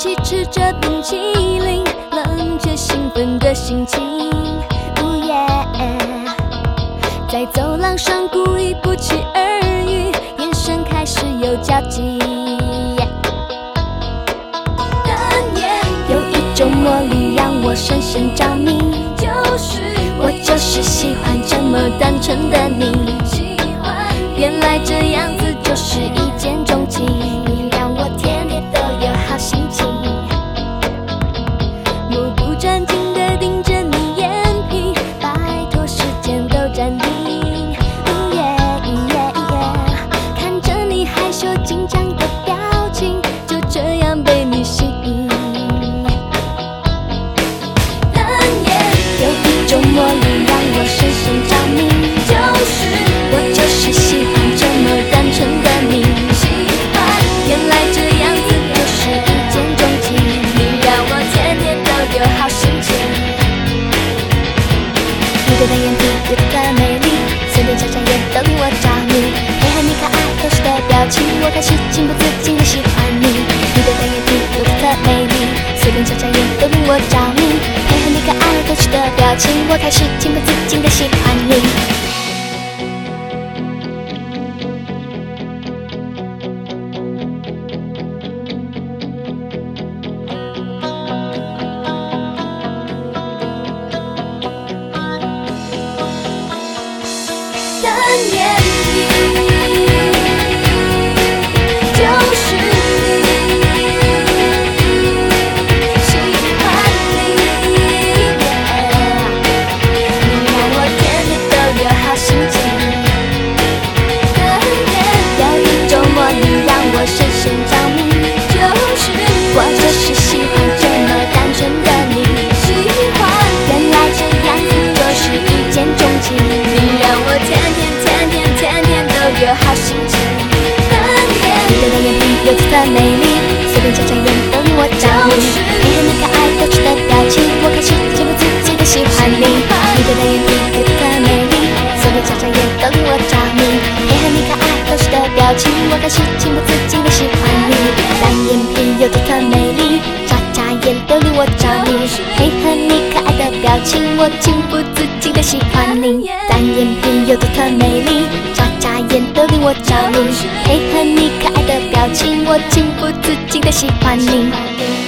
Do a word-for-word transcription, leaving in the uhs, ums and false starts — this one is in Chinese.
起吃着冰淇淋，冷却兴奋的心情。哦耶！在走廊上故意不期而遇，眼神开始有交集。有一种魔力让我深深着迷，就是我就是喜欢这么单纯的你。原来这样子就是一见钟情，你让我天天都有好心情。目不转睛地盯着你眼皮，拜托时间都暂停。哦耶耶耶，看着你害羞紧张的表情，就这样被你吸引。有一种魔力让我深深着迷，就是我就是喜欢这么单纯的你。喜欢，原来这样子就是一见钟情，你让我天天都有好心情。你的单眼皮有多特美丽，随便眨眨眼都令我着迷，配合你可爱可视的表情，我开始情不自禁的喜欢你。你的单眼皮有多特美丽，随便眨眨眼都令我着迷，配合你可爱可视的表情，我开始情不自禁的喜欢你。单眼皮就是你，喜欢你，你让我天天都有好心情。有一种魔力让我深深着迷，就是我就是喜欢这么单纯的你。喜欢，原来这样子就是一见钟情，你让我天天天天天天都有好心情。你的单眼皮有多特美丽，随便眨眨眼都令我着迷，配合你可爱可视的表情，我开始情不自禁的喜欢你。你的单眼皮有多特美丽，随便眨眨眼都令我着迷，配合你可爱可视的表情，我开始情不自禁的喜欢你。单眼皮有多特美丽，眨眨眼都令我着迷，配合你可爱的表情，我情不自禁的喜欢你。单眼皮有多特美丽，眨眨眼都令我着迷，配合你可爱的表情，我情不自禁的喜欢你。